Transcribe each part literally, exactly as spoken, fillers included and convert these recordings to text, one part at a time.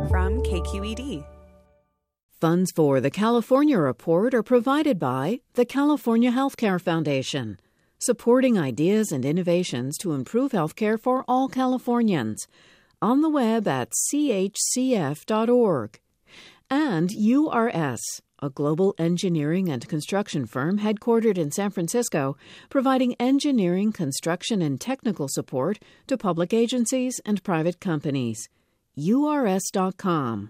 from K Q E D. Funds for the California Report are provided by the California Healthcare Foundation, supporting ideas and innovations to improve healthcare for all Californians. On the web at c h c f dot org. And U R S, a global engineering and construction firm headquartered in San Francisco, providing engineering, construction, and technical support to public agencies and private companies. U R S dot com.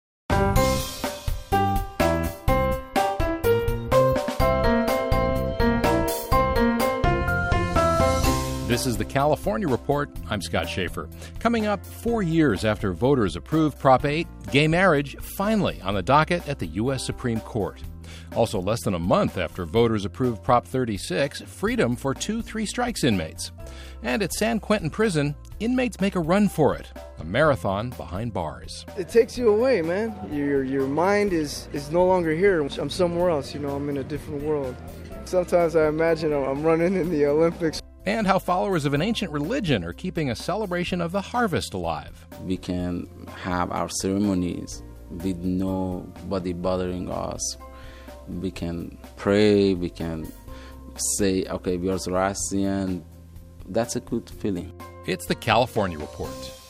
This is the California Report. I'm Scott Schaefer. Coming up, four years after voters approved Prop eight, gay marriage finally on the docket at the U S Supreme Court. Also, less than a month after voters approved Prop thirty-six, freedom for two three-strikes inmates. And at San Quentin Prison, inmates make a run for it, a marathon behind bars. It takes you away, man. Your your mind is, is no longer here. I'm somewhere else, you know, I'm in a different world. Sometimes I imagine I'm running in the Olympics. And how followers of an ancient religion are keeping a celebration of the harvest alive. We can have our ceremonies with nobody bothering us. We can pray, we can say, okay, we are Zoroastrian. That's a good feeling. It's the California Report.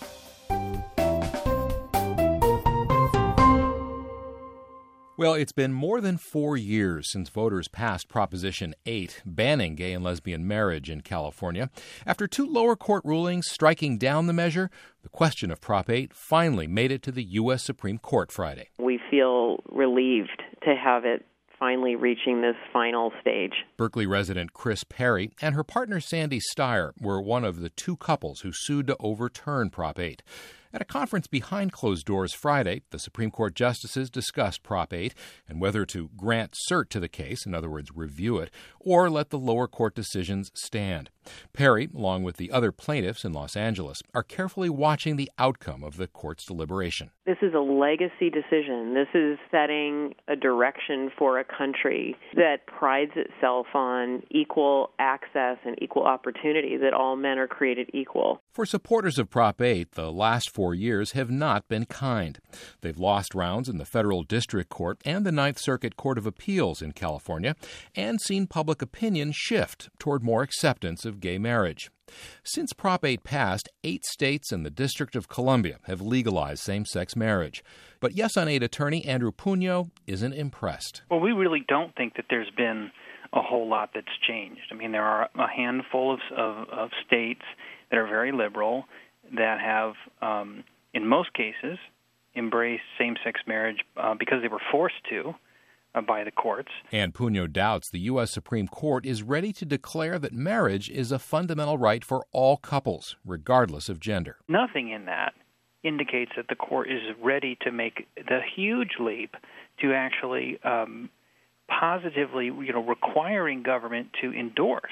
Well, it's been more than four years since voters passed Proposition eight, banning gay and lesbian marriage in California. After two lower court rulings striking down the measure, the question of Prop eight finally made it to the U S Supreme Court Friday. We feel relieved to have it finally reaching this final stage. Berkeley resident Chris Perry and her partner Sandy Steyer were one of the two couples who sued to overturn Prop eight. At a conference behind closed doors Friday, the Supreme Court justices discussed Prop eight and whether to grant cert to the case, in other words, review it, or let the lower court decisions stand. Perry, along with the other plaintiffs in Los Angeles, are carefully watching the outcome of the court's deliberation. This is a legacy decision. This is setting a direction for a country that prides itself on equal access and equal opportunity, that all men are created equal. For supporters of Prop eight, the last four years have not been kind. They've lost rounds in the Federal District Court and the Ninth Circuit Court of Appeals in California and seen public opinion shift toward more acceptance of gay marriage. Since Prop eight passed, eight states and the District of Columbia have legalized same-sex marriage. But Yes on eight attorney Andrew Punio isn't impressed. Well, we really don't think that there's been a whole lot that's changed. I mean, there are a handful of, of, of states that are very liberal that have, um, in most cases, embraced same-sex marriage uh, because they were forced to uh, by the courts. And Punio doubts the U S Supreme Court is ready to declare that marriage is a fundamental right for all couples, regardless of gender. Nothing in that indicates that the court is ready to make the huge leap to actually um, positively, you know, requiring government to endorse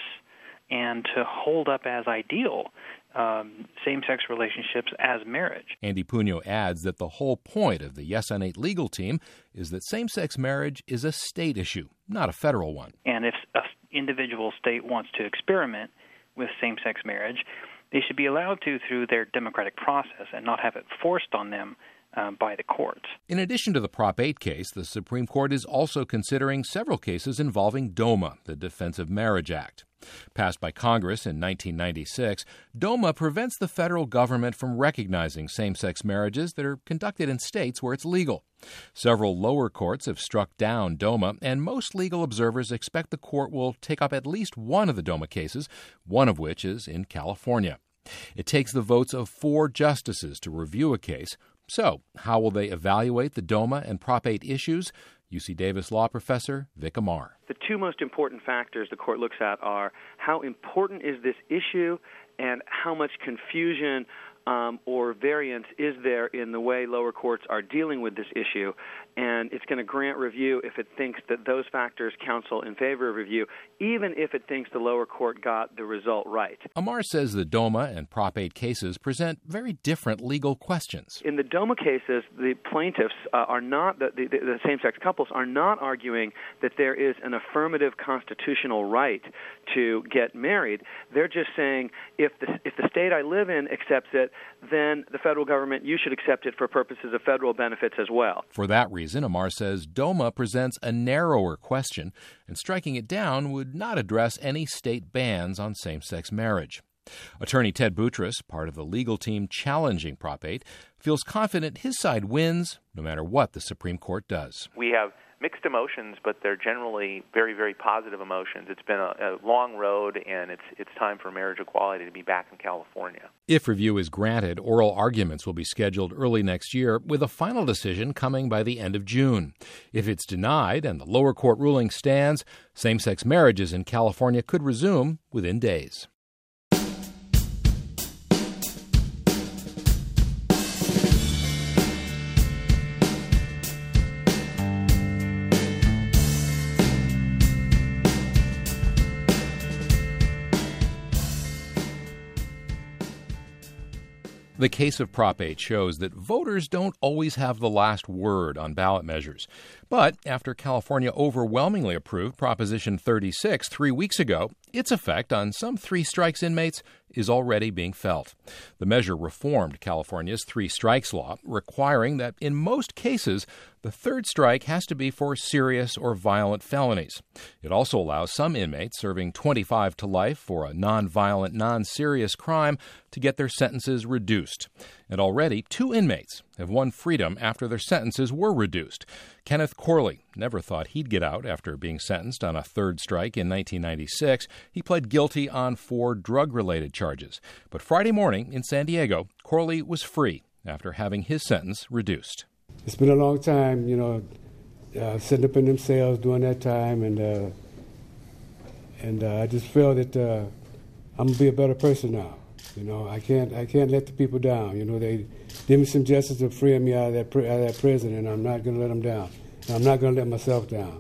and to hold up as ideal um, same-sex relationships as marriage. Andy Punio adds that the whole point of the Yes on eight legal team is that same-sex marriage is a state issue, not a federal one. And if an individual state wants to experiment with same-sex marriage, they should be allowed to through their democratic process and not have it forced on them Uh, by the courts. In addition to the Prop eight case, the Supreme Court is also considering several cases involving DOMA, the Defense of Marriage Act. Passed by Congress in nineteen ninety-six, DOMA prevents the federal government from recognizing same-sex marriages that are conducted in states where it's legal. Several lower courts have struck down DOMA, and most legal observers expect the court will take up at least one of the DOMA cases, one of which is in California. It takes the votes of four justices to review a case. So, how will they evaluate the DOMA and Prop eight issues? U C Davis law professor Vic Amar. The two most important factors the court looks at are how important is this issue and how much confusion um, or variance is there in the way lower courts are dealing with this issue. And it's going to grant review if it thinks that those factors counsel in favor of review, even if it thinks the lower court got the result right. Amar says the DOMA and Prop eight cases present very different legal questions. In the DOMA cases, the plaintiffs uh, are not, the, the, the same-sex couples are not arguing that there is an affirmative constitutional right to get married. They're just saying if the, if the state I live in accepts it, then the federal government, you should accept it for purposes of federal benefits as well. For that reason, Amar says DOMA presents a narrower question, and striking it down would not address any state bans on same-sex marriage. Attorney Ted Boutrous, part of the legal team challenging Prop eight, feels confident his side wins no matter what the Supreme Court does. We have mixed emotions, but they're generally very, very positive emotions. It's been a, a long road, and it's it's time for marriage equality to be back in California. If review is granted, oral arguments will be scheduled early next year, with a final decision coming by the end of June. If it's denied and the lower court ruling stands, same-sex marriages in California could resume within days. The case of Prop eight shows that voters don't always have the last word on ballot measures. But after California overwhelmingly approved Proposition thirty-six three weeks ago, its effect on some three strikes inmates is already being felt. The measure reformed California's three strikes law, requiring that in most cases, the third strike has to be for serious or violent felonies. It also allows some inmates serving twenty-five to life for a nonviolent, non-serious crime to get their sentences reduced. And already, two inmates have won freedom after their sentences were reduced. Kenneth Corley never thought he'd get out after being sentenced on a third strike in nineteen ninety-six. He pled guilty on four drug-related charges. But Friday morning in San Diego, Corley was free after having his sentence reduced. It's been a long time, you know, uh, sitting up in them cells during that time, and uh, and uh, I just feel that uh, I'm gonna be a better person now. You know, I can't I can't let the people down. You know, they did me some justice to free me out of that out of that prison, and I'm not gonna let them down. And I'm not gonna let myself down.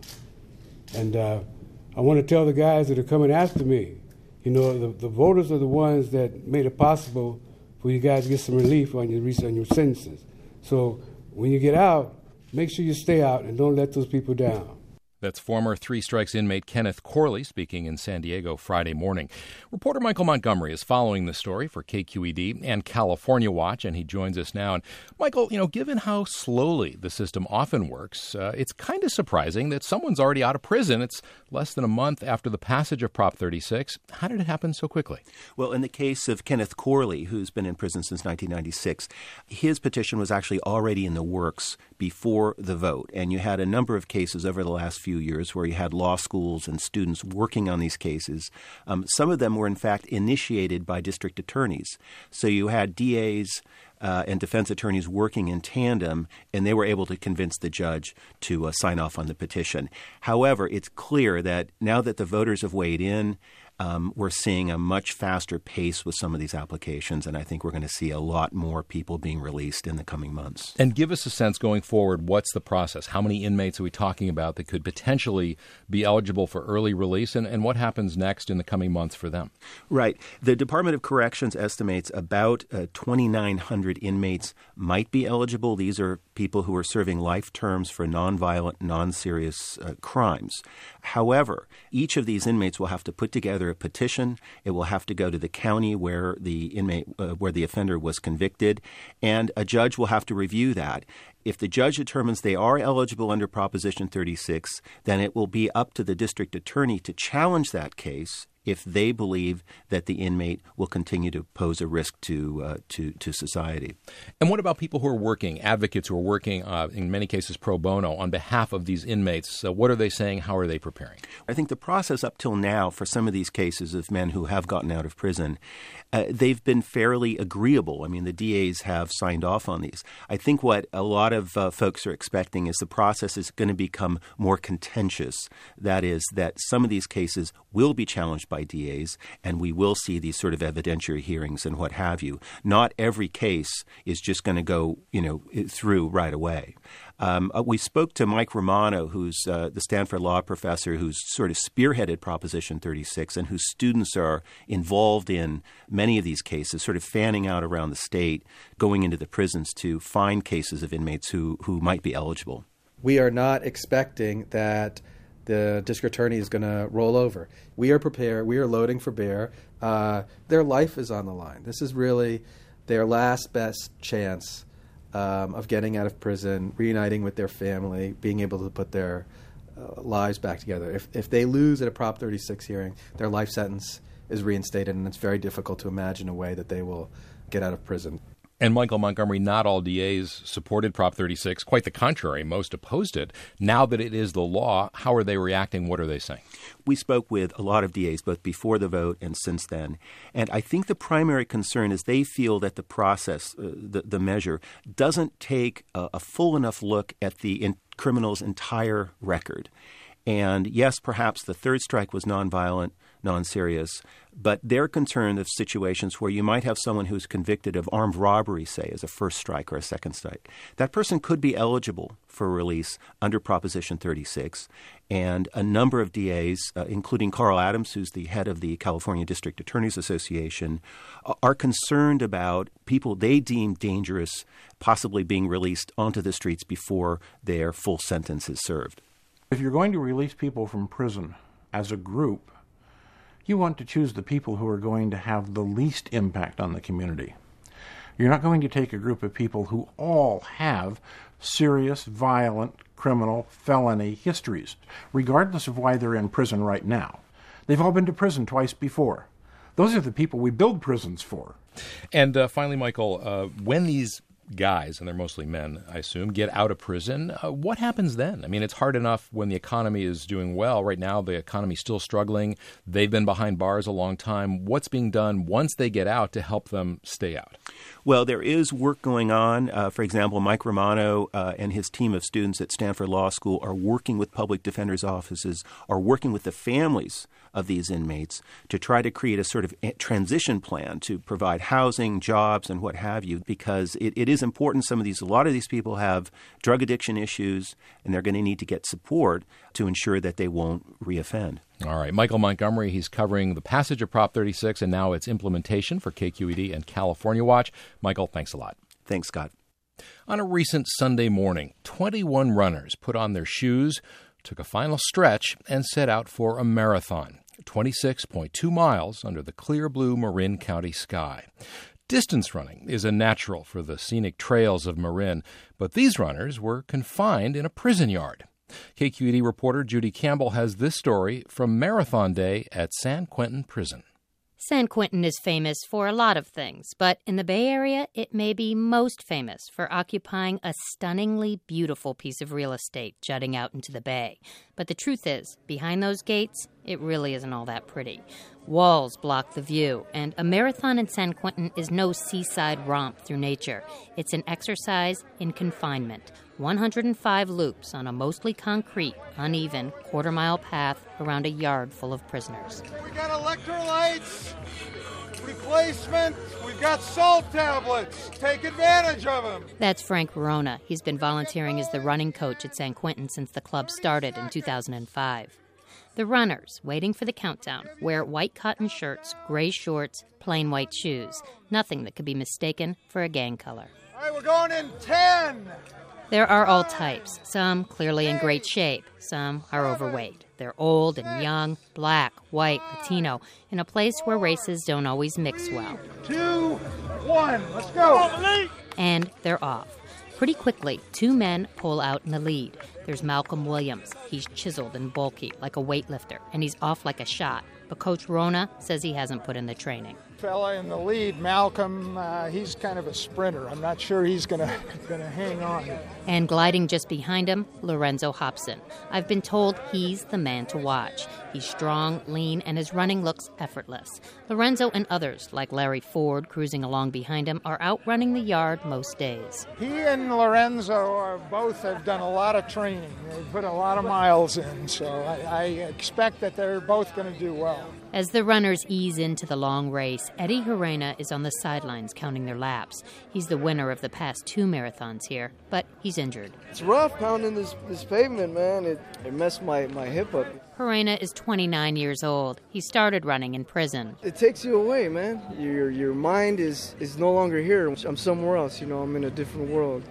And uh, I want to tell the guys that are coming after me, you know, the, the voters are the ones that made it possible for you guys to get some relief on your on your sentences. So when you get out, make sure you stay out and don't let those people down. That's former Three Strikes inmate Kenneth Corley speaking in San Diego Friday morning. Reporter Michael Montgomery is following the story for K Q E D and California Watch, and he joins us now. And Michael, you know, given how slowly the system often works, uh, it's kind of surprising that someone's already out of prison. It's less than a month after the passage of Prop thirty-six. How did it happen so quickly? Well, in the case of Kenneth Corley, who's been in prison since nineteen ninety-six, his petition was actually already in the works before the vote. And you had a number of cases over the last few years where you had law schools and students working on these cases. Um, some of them were, in fact, initiated by district attorneys. So you had D As uh, and defense attorneys working in tandem, and they were able to convince the judge to uh, sign off on the petition. However, it's clear that now that the voters have weighed in, Um, we're seeing a much faster pace with some of these applications, and I think we're going to see a lot more people being released in the coming months. And give us a sense going forward, what's the process? How many inmates are we talking about that could potentially be eligible for early release, and, and what happens next in the coming months for them? Right. The Department of Corrections estimates about uh, twenty-nine hundred inmates might be eligible. These are people who are serving life terms for nonviolent, non-serious uh, crimes. However, each of these inmates will have to put together a petition. It will have to go to the county where the inmate, uh, where the offender was convicted, and a judge will have to review that. If the judge determines they are eligible under Proposition thirty-six, then it will be up to the district attorney to challenge that case if they believe that the inmate will continue to pose a risk to uh, to, to society. And what about people who are working, advocates who are working, uh, in many cases pro bono, on behalf of these inmates? Uh, what are they saying? How are they preparing? I think the process up till now for some of these cases of men who have gotten out of prison, uh, they've been fairly agreeable. I mean, the D As have signed off on these. I think what a lot of uh, folks are expecting is the process is going to become more contentious. That is, that some of these cases will be challenged by by D As, and we will see these sort of evidentiary hearings and what have you. Not every case is just going to go, you know, through right away. Um, we spoke to Mike Romano, who's uh, the Stanford law professor who's sort of spearheaded Proposition thirty-six and whose students are involved in many of these cases, sort of fanning out around the state, going into the prisons to find cases of inmates who, who might be eligible. We are not expecting that the district attorney is going to roll over. We are prepared. We are loading for bear. Uh, their life is on the line. This is really their last best chance um, of getting out of prison, reuniting with their family, being able to put their uh, lives back together. If if they lose at a Prop thirty-six hearing, their life sentence is reinstated, and it's very difficult to imagine a way that they will get out of prison. And Michael Montgomery, not all D As supported Prop thirty-six. Quite the contrary. Most opposed it. Now that it is the law, how are they reacting? What are they saying? We spoke with a lot of D As both before the vote and since then. And I think the primary concern is they feel that the process, uh, the, the measure, doesn't take a, a full enough look at the in- criminal's entire record. And yes, perhaps the third strike was nonviolent, non-serious, but they're concerned of situations where you might have someone who's convicted of armed robbery, say, as a first strike or a second strike. That person could be eligible for release under Proposition thirty-six, and a number of D As, uh, including Carl Adams, who's the head of the California District Attorneys Association, uh, are concerned about people they deem dangerous possibly being released onto the streets before their full sentence is served. If you're going to release people from prison as a group, you want to choose the people who are going to have the least impact on the community. You're not going to take a group of people who all have serious, violent, criminal, felony histories, regardless of why they're in prison right now. They've all been to prison twice before. Those are the people we build prisons for. And uh, finally, Michael, uh, when these guys, and they're mostly men, I assume, get out of prison, uh, what happens then? I mean, it's hard enough when the economy is doing well. Right now, the economy's still struggling. They've been behind bars a long time. What's being done once they get out to help them stay out? Well, there is work going on. Uh, for example, Mike Romano uh, and his team of students at Stanford Law School are working with public defenders' offices, are working with the families of these inmates to try to create a sort of transition plan to provide housing, jobs, and what have you, because it, it is important. Some of these, a lot of these people have drug addiction issues, and they're going to need to get support to ensure that they won't reoffend. All right. Michael Montgomery, he's covering the passage of Prop thirty-six and now its implementation for K Q E D and California Watch. Michael, thanks a lot. Thanks, Scott. On a recent Sunday morning, twenty-one runners put on their shoes, took a final stretch, and set out for a marathon, twenty-six point two miles under the clear blue Marin County sky. Distance running is a natural for the scenic trails of Marin, but these runners were confined in a prison yard. K Q E D reporter Judy Campbell has this story from Marathon Day at San Quentin Prison. San Quentin is famous for a lot of things, but in the Bay Area, it may be most famous for occupying a stunningly beautiful piece of real estate jutting out into the bay. But the truth is, behind those gates, it really isn't all that pretty. Walls block the view, and a marathon in San Quentin is no seaside romp through nature. It's an exercise in confinement. one hundred five loops on a mostly concrete, uneven, quarter-mile path around a yard full of prisoners. We got electrolytes, replacement, we've got salt tablets. Take advantage of them. That's Frank Verona. He's been volunteering as the running coach at San Quentin since the club started in two thousand five. The runners, waiting for the countdown, wear white cotton shirts, gray shorts, plain white shoes. Nothing that could be mistaken for a gang color. All right, we're going in ten. There are all types, some clearly in great shape, some are overweight. They're old and young, black, white, Latino, in a place where races don't always mix well. Two, one, let's go. And they're off. Pretty quickly, two men pull out in the lead. There's Malcolm Williams. He's chiseled and bulky, like a weightlifter, and he's off like a shot. But Coach Rona says he hasn't put in the training. Fella in the lead, Malcolm, uh, he's kind of a sprinter. I'm not sure he's going to gonna hang on. And gliding just behind him, Lorenzo Hobson. I've been told he's the man to watch. He's strong, lean, and his running looks effortless. Lorenzo and others, like Larry Ford, cruising along behind him, are out running the yard most days. He and Lorenzo are, both have done a lot of training. They've put a lot of miles in, so I, I expect that they're both going to do well. As the runners ease into the long race, Eddie Herrera is on the sidelines counting their laps. He's the winner of the past two marathons here, but he's injured. It's rough pounding this, this pavement, man. It, it messed my, my hip up. Herrera is twenty-nine years old. He started running in prison. It takes you away, man. Your your mind is, is no longer here. I'm somewhere else, you know. I'm in a different world.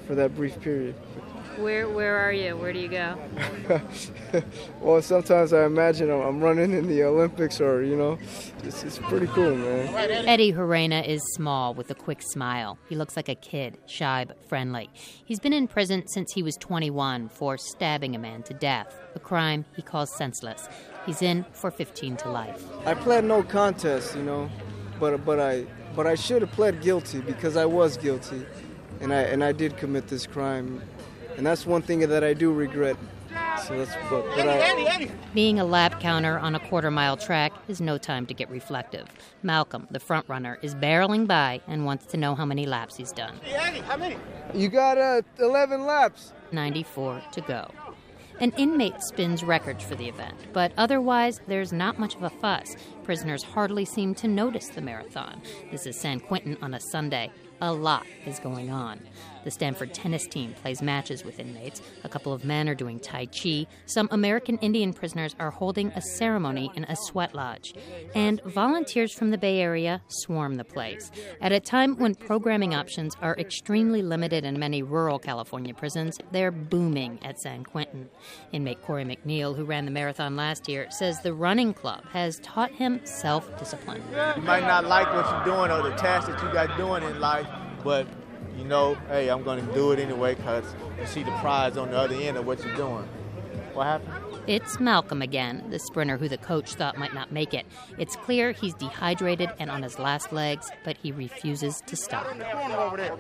for that brief period. Where where are you? Where do you go? Well, sometimes I imagine I'm running in the Olympics, or, you know, it's, it's pretty cool, man. Eddie Horena is small with a quick smile. He looks like a kid, shy but friendly. He's been in prison since he was twenty-one for stabbing a man to death, a crime he calls senseless. He's in for fifteen to life. I pled no contest, you know, but but I but I should have pled guilty because I was guilty, and I and I did commit this crime. And that's one thing that I do regret. So that's but, but I, Being a lap counter on a quarter-mile track is no time to get reflective. Malcolm, the front runner, is barreling by and wants to know how many laps he's done. How many? You got uh, eleven laps. ninety-four to go. An inmate spins records for the event, but otherwise there's not much of a fuss. Prisoners hardly seem to notice the marathon. This is San Quentin on a Sunday. A lot is going on. The Stanford tennis team plays matches with inmates. A couple of men are doing Tai Chi. Some American Indian prisoners are holding a ceremony in a sweat lodge. And volunteers from the Bay Area swarm the place. At a time when programming options are extremely limited in many rural California prisons, they're booming at San Quentin. Inmate Corey McNeil, who ran the marathon last year, says the running club has taught him self-discipline. You might not like what you're doing or the tasks that you got doing in life, but you know, hey, I'm going to do it anyway because you see the prize on the other end of what you're doing. What happened? It's Malcolm again, the sprinter who the coach thought might not make it. It's clear he's dehydrated and on his last legs, but he refuses to stop. I can do it!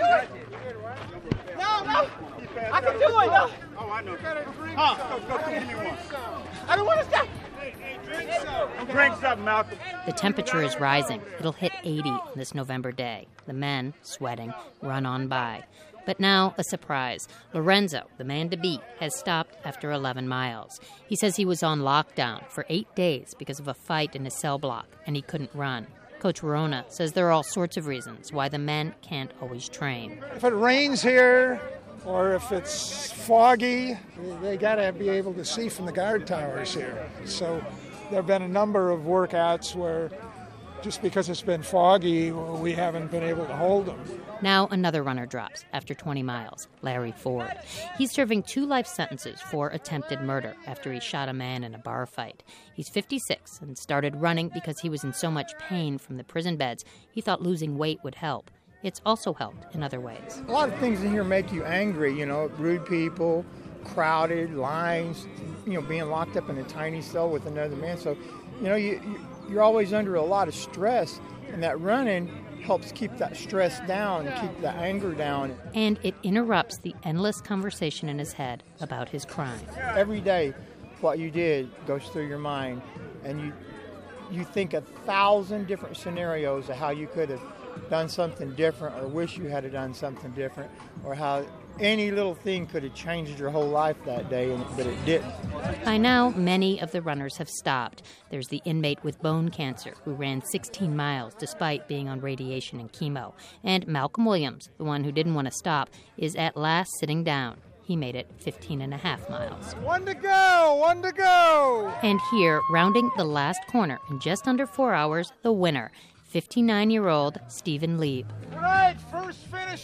No, no! I can do it! No. Oh, I know. Huh? Go, go, give me one. I don't want to stop! Drink something, Malcolm. The temperature is rising. It'll hit eighty on this November day. The men, sweating, run on by. But now, a surprise. Lorenzo, the man to beat, has stopped after eleven miles. He says he was on lockdown for eight days because of a fight in his cell block, and he couldn't run. Coach Verona says there are all sorts of reasons why the men can't always train. If it rains here, or if it's foggy, they got to be able to see from the guard towers here. So there have been a number of workouts where just because it's been foggy, we haven't been able to hold them. Now another runner drops after twenty miles, Larry Ford. He's serving two life sentences for attempted murder after he shot a man in a bar fight. He's fifty-six and started running because he was in so much pain from the prison beds, he thought losing weight would help. It's also helped in other ways. A lot of things in here make you angry, you know, rude people, crowded, lines, you know, being locked up in a tiny cell with another man. So, you know, you, you're always under a lot of stress, and that running helps keep that stress down, keep the anger down. And it interrupts the endless conversation in his head about his crime. Every day, what you did goes through your mind, and you you think a thousand different scenarios of how you could have done something different or wish you had done something different, or how any little thing could have changed your whole life that day, and but it didn't. By now, many of the runners have stopped. There's the inmate with bone cancer who ran sixteen miles despite being on radiation and chemo. And Malcolm Williams, the one who didn't want to stop, is at last sitting down. He made it fifteen and a half miles. One to go! One to go! And here, rounding the last corner in just under four hours, the winner, fifty-nine-year-old Stephen Lieb. All right, first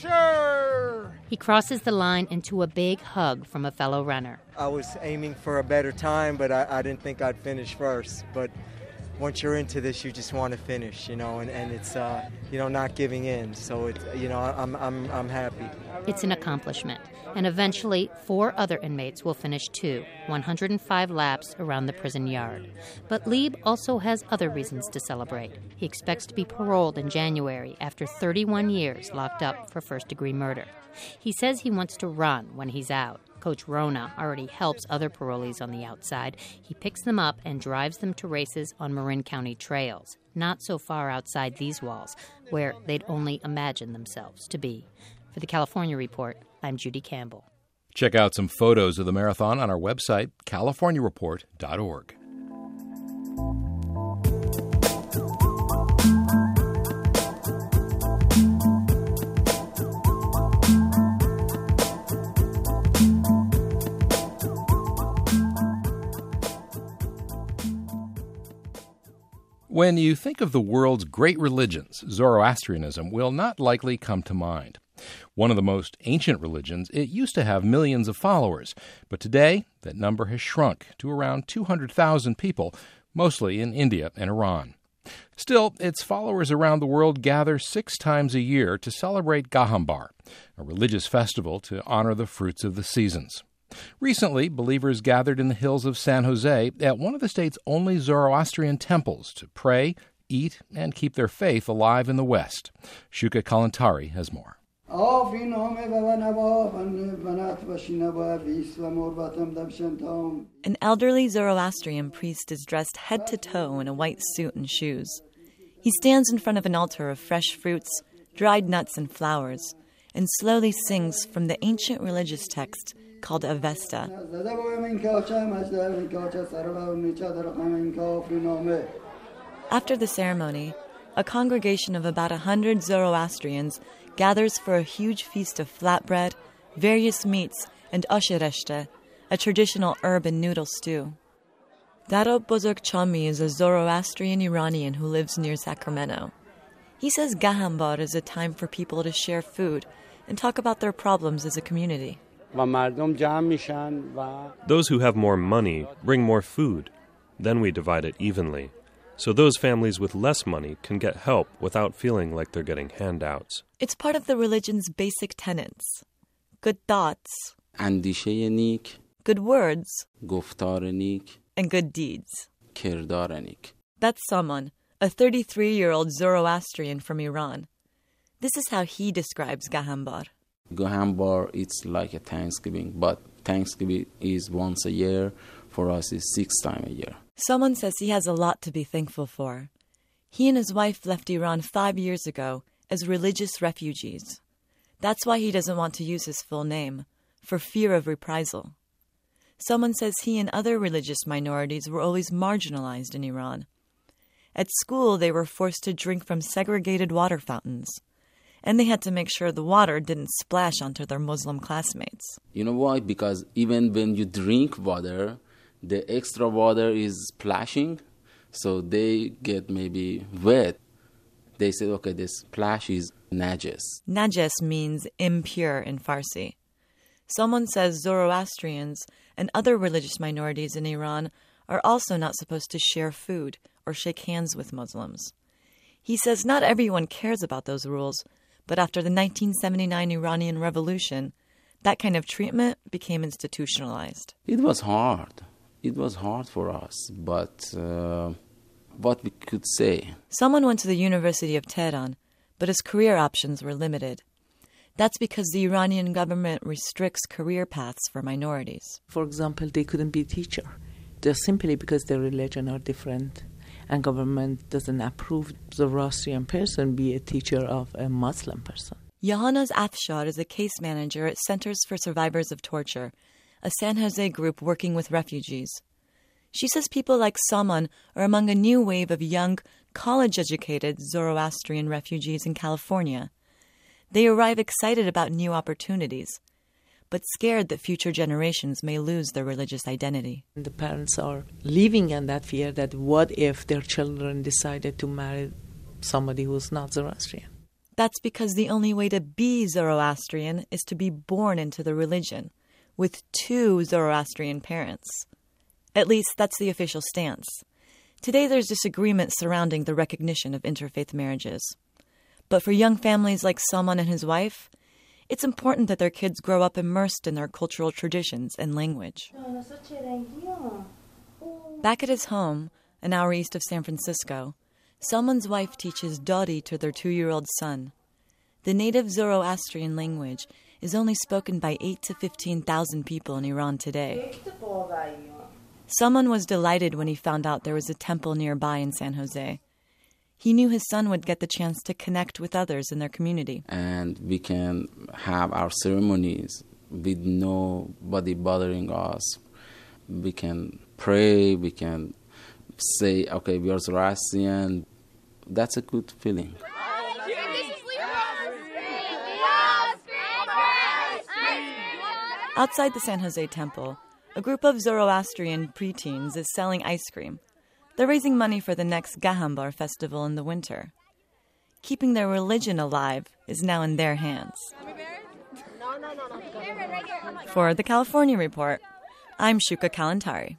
finisher! He crosses the line into a big hug from a fellow runner. I was aiming for a better time, but I, I didn't think I'd finish first. But once you're into this, you just want to finish, you know, and, and it's, uh, you know, not giving in. So, it's, you know, I'm, I'm, I'm happy. It's an accomplishment. And eventually, four other inmates will finish too, one hundred five laps around the prison yard. But Lieb also has other reasons to celebrate. He expects to be paroled in January after thirty-one years locked up for first-degree murder. He says he wants to run when he's out. Coach Rona already helps other parolees on the outside. He picks them up and drives them to races on Marin County trails, not so far outside these walls, where they'd only imagine themselves to be. For the California Report, I'm Judy Campbell. Check out some photos of the marathon on our website, california report dot org. When you think of the world's great religions, Zoroastrianism will not likely come to mind. One of the most ancient religions, it used to have millions of followers, but today that number has shrunk to around two hundred thousand people, mostly in India and Iran. Still, its followers around the world gather six times a year to celebrate Gahambar, a religious festival to honor the fruits of the seasons. Recently, believers gathered in the hills of San Jose at one of the state's only Zoroastrian temples to pray, eat, and keep their faith alive in the West. Shuka Kalantari has more. An elderly Zoroastrian priest is dressed head to toe in a white suit and shoes. He stands in front of an altar of fresh fruits, dried nuts, and flowers, and slowly sings from the ancient religious text called Avesta. After the ceremony, a congregation of about a hundred Zoroastrians gathers for a huge feast of flatbread, various meats, and ashereshte, a traditional herb and noodle stew. Daro Bozorgchami is a Zoroastrian Iranian who lives near Sacramento. He says Gahambar is a time for people to share food and talk about their problems as a community. Those who have more money bring more food. Then we divide it evenly. So those families with less money can get help without feeling like they're getting handouts. It's part of the religion's basic tenets. Good thoughts, اندیشه نیک, good words, گفتار نیک, and good deeds. کردار نیک. That's Saman, a thirty-three-year-old Zoroastrian from Iran. This is how he describes Gahambar. Gahambar, it's like a Thanksgiving, but Thanksgiving is once a year. For us, it's six times a year. Someone says he has a lot to be thankful for. He and his wife left Iran five years ago as religious refugees. That's why he doesn't want to use his full name, for fear of reprisal. Someone says he and other religious minorities were always marginalized in Iran. At school, they were forced to drink from segregated water fountains, and they had to make sure the water didn't splash onto their Muslim classmates. You know why? Because even when you drink water, the extra water is splashing, so they get maybe wet. They say, okay, this splash is najas. Najas means impure in Farsi. Someone says Zoroastrians and other religious minorities in Iran are also not supposed to share food or shake hands with Muslims. He says not everyone cares about those rules, but after the nineteen seventy-nine Iranian Revolution, that kind of treatment became institutionalized. It was hard. It was hard for us, but uh, what we could say. Someone went to the University of Tehran, but his career options were limited. That's because the Iranian government restricts career paths for minorities. For example, they couldn't be a teacher, just simply because their religion are different, and government doesn't approve Zoroastrian person be a teacher of a Muslim person. Yohanaz Afshar is a case manager at Centers for Survivors of Torture, a San Jose group working with refugees. She says people like Saman are among a new wave of young, college-educated Zoroastrian refugees in California. They arrive excited about new opportunities, but scared that future generations may lose their religious identity. The parents are living in that fear that what if their children decided to marry somebody who's not Zoroastrian? That's because the only way to be Zoroastrian is to be born into the religion, with two Zoroastrian parents. At least that's the official stance. Today there's disagreement surrounding the recognition of interfaith marriages. But for young families like Salman and his wife, it's important that their kids grow up immersed in their cultural traditions and language. Back at his home, an hour east of San Francisco, Salman's wife teaches Dari to their two-year-old son. The native Zoroastrian language is only spoken by eight to fifteen thousand people in Iran today. Salman was delighted when he found out there was a temple nearby in San Jose. He knew his son would get the chance to connect with others in their community. And we can have our ceremonies with nobody bothering us. We can pray, we can say, okay, we are Zoroastrian. That's a good feeling. Outside the San Jose temple, a group of Zoroastrian preteens is selling ice cream. They're raising money for the next Gahambar festival in the winter. Keeping their religion alive is now in their hands. For the California Report, I'm Shuka Kalantari.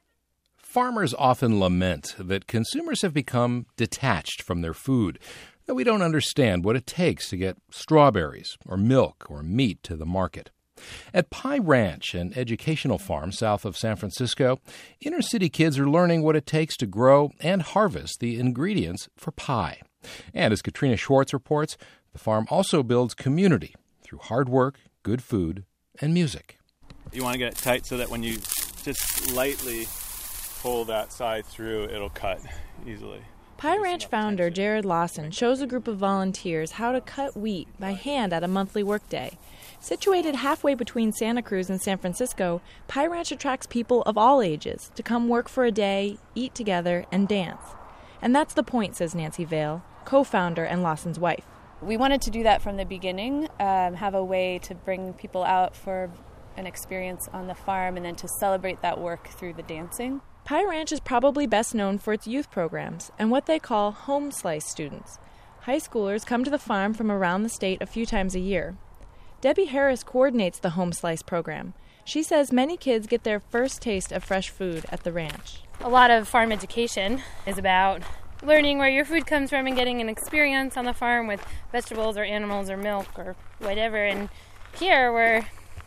Farmers often lament that consumers have become detached from their food, that we don't understand what it takes to get strawberries or milk or meat to the market. At Pie Ranch, an educational farm south of San Francisco, inner-city kids are learning what it takes to grow and harvest the ingredients for pie. And as Katrina Schwartz reports, the farm also builds community through hard work, good food, and music. You want to get it tight so that when you just lightly pull that side through, it'll cut easily. Pie Ranch founder Jared Lawson shows a group of volunteers how to cut wheat by hand at a monthly workday. Situated halfway between Santa Cruz and San Francisco, Pie Ranch attracts people of all ages to come work for a day, eat together, and dance. And that's the point, says Nancy Vale, co-founder and Lawson's wife. We wanted to do that from the beginning, um, have a way to bring people out for an experience on the farm and then to celebrate that work through the dancing. Pie Ranch is probably best known for its youth programs and what they call home slice students. High schoolers come to the farm from around the state a few times a year. Debbie Harris coordinates the home slice program. She says many kids get their first taste of fresh food at the ranch. A lot of farm education is about learning where your food comes from and getting an experience on the farm with vegetables or animals or milk or whatever. And here we're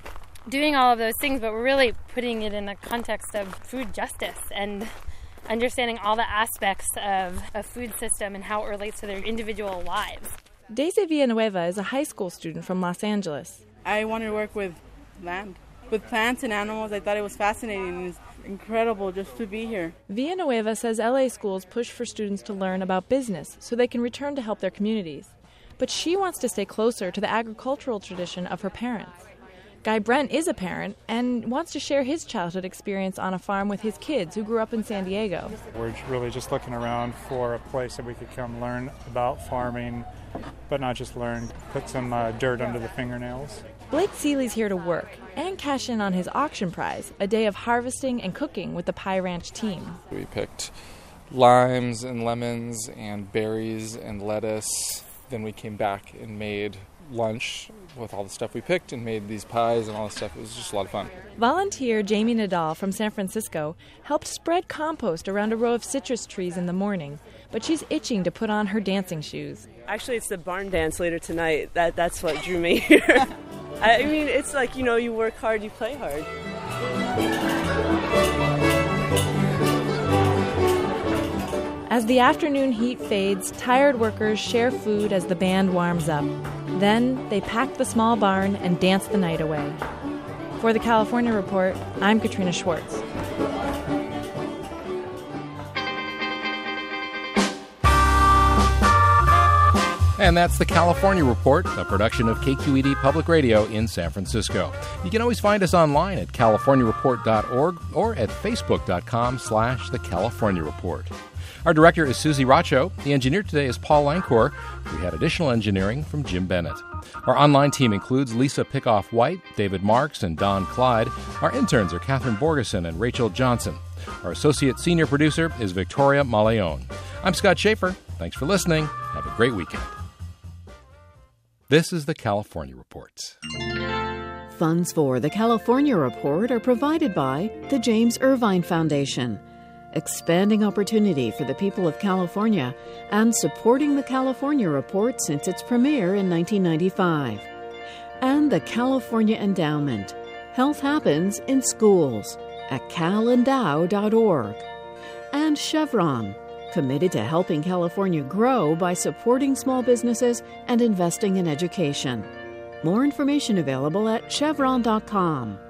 doing all of those things, but we're really putting it in the context of food justice and understanding all the aspects of a food system and how it relates to their individual lives. Daisy Villanueva is a high school student from Los Angeles. I wanted to work with land, with plants and animals. I thought it was fascinating. It's incredible just to be here. Villanueva says L A schools push for students to learn about business so they can return to help their communities. But she wants to stay closer to the agricultural tradition of her parents. Guy Brent is a parent and wants to share his childhood experience on a farm with his kids who grew up in San Diego. We're really just looking around for a place that we could come learn about farming, but not just learn, put some uh, dirt under the fingernails. Blake Seeley's here to work and cash in on his auction prize, a day of harvesting and cooking with the Pie Ranch team. We picked limes and lemons and berries and lettuce. Then we came back and made lunch with all the stuff we picked and made these pies and all this stuff. It was just a lot of fun. Volunteer Jamie Nadal from San Francisco helped spread compost around a row of citrus trees in the morning, but she's itching to put on her dancing shoes. Actually, it's the barn dance later tonight. That That's what drew me here. I mean, it's like, you know, you work hard, you play hard. As the afternoon heat fades, tired workers share food as the band warms up. Then they pack the small barn and dance the night away. For the California Report, I'm Katrina Schwartz. And that's the California Report, a production of K Q E D Public Radio in San Francisco. You can always find us online at california report dot org or at facebook.com slash the California Report. Our director is Susie Racho. The engineer today is Paul Lancor. We had additional engineering from Jim Bennett. Our online team includes Lisa Pickoff-White, David Marks, and Don Clyde. Our interns are Catherine Borgeson and Rachel Johnson. Our associate senior producer is Victoria Maleon. I'm Scott Schaefer. Thanks for listening. Have a great weekend. This is the California Report. Funds for the California Report are provided by the James Irvine Foundation, expanding opportunity for the people of California and supporting the California Report since its premiere in nineteen ninety-five. And the California Endowment. Health happens in schools at cal endow dot org. And Chevron, committed to helping California grow by supporting small businesses and investing in education. More information available at chevron dot com.